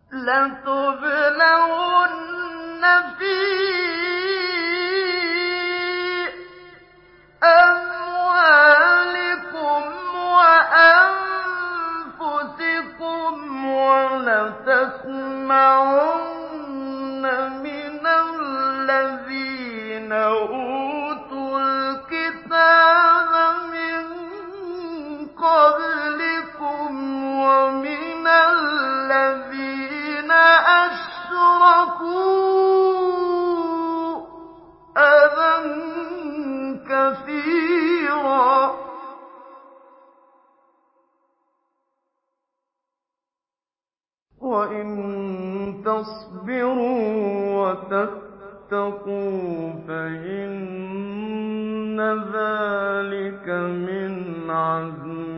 لَتُبْلَوُنَّ فِي أَمْوَالِكُمْ وَأَنفُسِكُمْ وَلَتَسْمَعُنَّ مِنَ الَّذِينَ أُوتُوا الْكِتَابَ مِن قَبْلِكُمْ وَمِنَ الَّذِينَ أَشْرَكُوا أَذًى كَثِيرًا ۚ وَإِن تَصْبِرُوا وَتَتَّقُوا فَإِنَّ ذَٰلِكَ مِنْ عَزْمِ